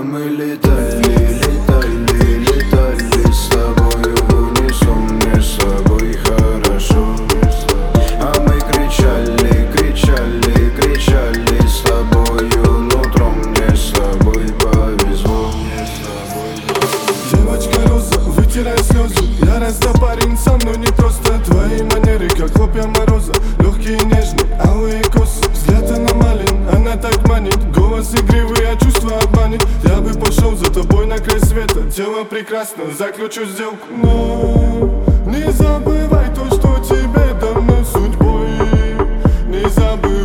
мы летали, летали, летали с тобою в унисон, мне с собой хорошо. А мы кричали, кричали, кричали с тобою нутром, мне с тобой повезло. Девочка роза, вытирай слезы. Я расту парень сам, но не просто. Твои манеры, как хлопья мороза. Легкие и нежные, алые косы. Взгляд аномален, она так манит. Голос игривый, а чувства обманет. Я бы пошел за тобой на край света. Тело прекрасно, заключу сделку. Но не забывай то, что тебе дано судьбой. Не забывай.